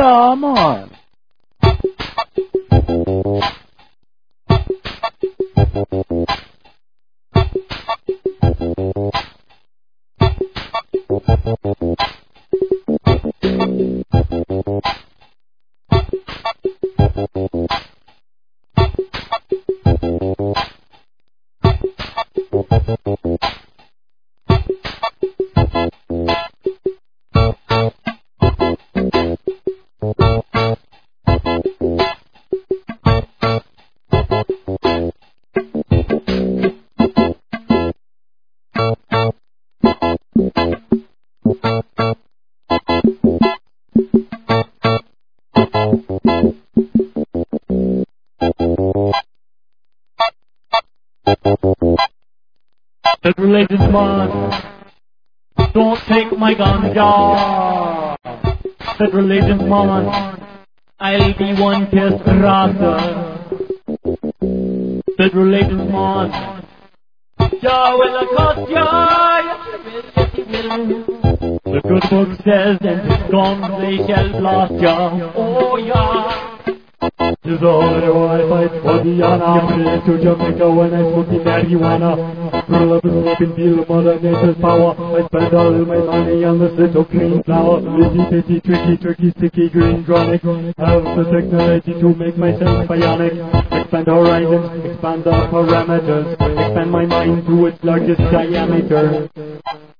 come on. Federal agent man, don't take my ganja. Federal agent man, I'll be one kiss rasta. Federal agent man, ya will accost ya, yes he will. The good book says, and his guns they shall blast ya. Oh yeah. Is all I fight for the honor. Bring to Jamaica when I smoke the marijuana. Roll up and smoke and feel Mother Nature's power. I spend all my money on this little green flower. Itty bitty, tricky, turkey, sticky, green chronic. Have the technology to make myself bionic. Expand horizons, expand the parameters. Expand my mind to its largest diameter.